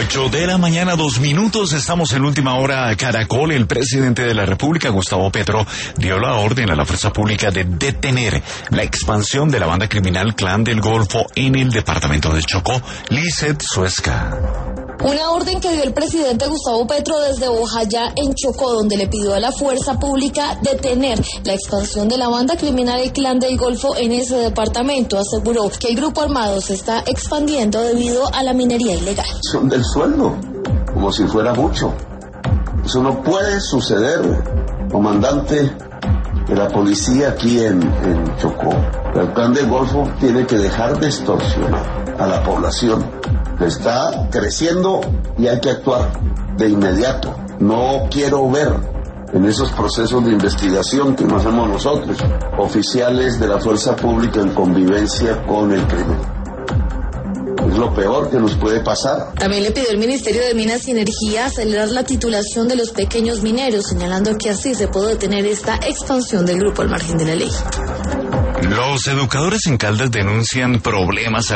8:00 a.m, 2 minutos. Estamos en última hora. Caracol. El presidente de la República, Gustavo Petro, dio la orden a la fuerza pública de detener la expansión de la banda criminal Clan del Golfo en el departamento de Chocó. Lizeth Suezca. Una orden que dio el presidente Gustavo Petro desde Bojayá, en Chocó, donde le pidió a la fuerza pública detener la expansión de la banda criminal El Clan del Golfo en ese departamento. Aseguró que el grupo armado se está expandiendo debido a la minería ilegal. Son del sueldo, como si fuera mucho. Eso no puede suceder, comandante de la policía aquí en Chocó. El Clan del Golfo tiene que dejar de extorsionar a la población. Está creciendo y hay que actuar de inmediato. No quiero ver en esos procesos de investigación que nos hacemos nosotros, oficiales de la fuerza pública en convivencia con el crimen. Es lo peor que nos puede pasar. También le pidió el Ministerio de Minas y Energía acelerar la titulación de los pequeños mineros, señalando que así se puede detener esta expansión del grupo al margen de la ley. Los educadores en Caldas denuncian problemas